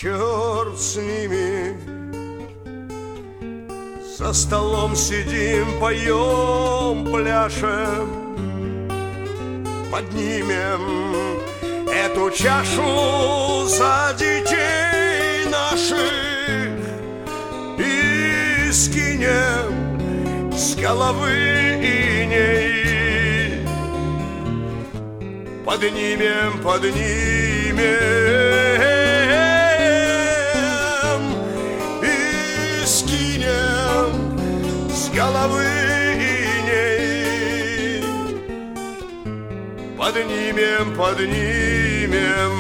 Черт с ними, за столом сидим, поем, пляшем, поднимем эту чашу за детей наших и скинем с головы иней. Поднимем, поднимем и скинем с головы иней. Поднимем, поднимем.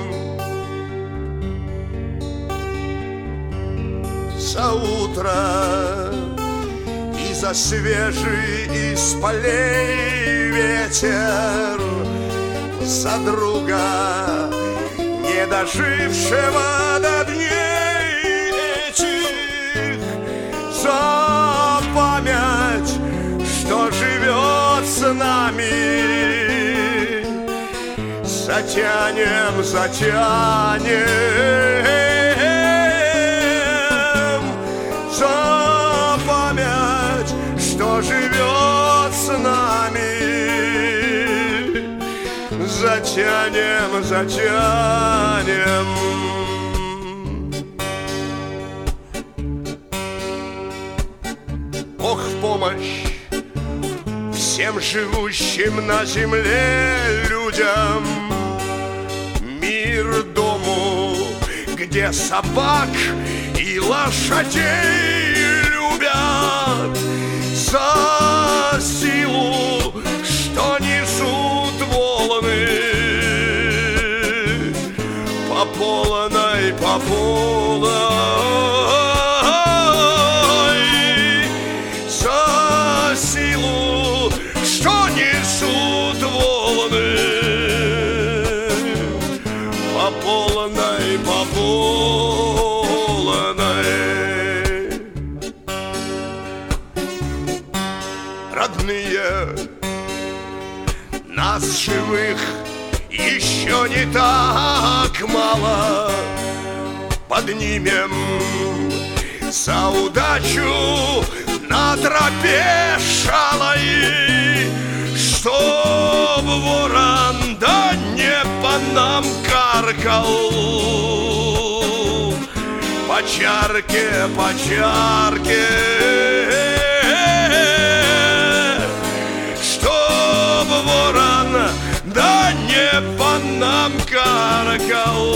За утро и за свежий из полей ветер, за друга, не дожившего до дней этих, за память, что живет с нами. Затянем, затянем за память, что живет с нами. Затянем, затянем. Бог в помощь всем живущим на земле людям, мир дому, где собак и лошадей любят, за силу, что несут волны по полной, по полной, за силу, что несут волны по полной, по полной. Родные, нас живых еще не так мало. Поднимем за удачу на тропе шалой, чтоб ворон да не по нам каркал. По чарке, по чарке, чтоб ворон да не по нам каркал.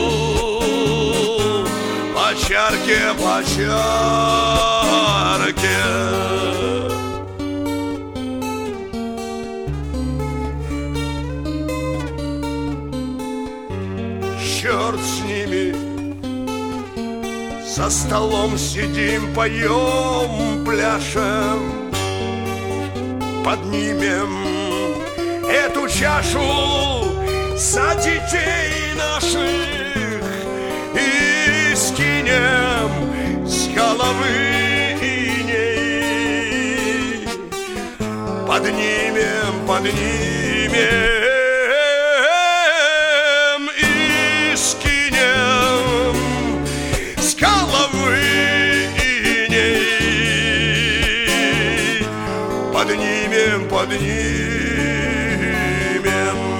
По чарке, по чарке. Черт с ними, за столом сидим, поем, пляшем, поднимем эту чашу за детей наших и скинем с головы иней. Поднимем, поднимем и скинем с головы иней. Поднимем, поднимем.